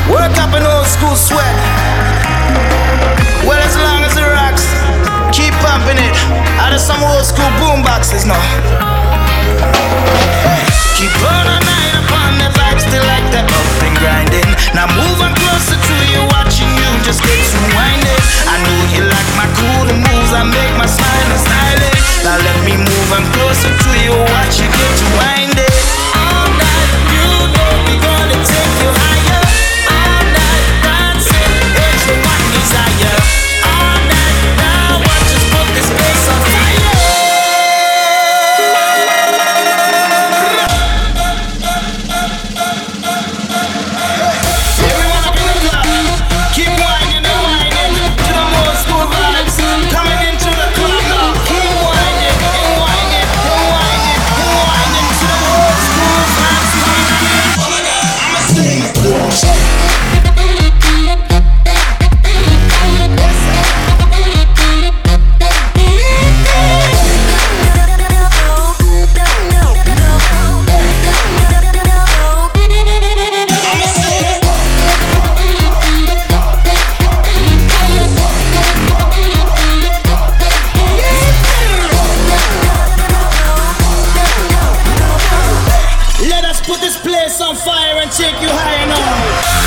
Work up an old school sweat. Well, as long as it rocks, keep pumping it. Out of some old school boom boxes now. Keep on a night upon the vibe, still like that bumping, grinding. Now move on closer to you, watching you just get to winding. I know you like my cool moves, I make my smile and styling. Now let me move on closer to you, watch you get to winding. All night, you know we gonna take you higher. All night, dancing, it's your one desire. All night, now watch us put this place on fire. Put this place on fire and take you higher now.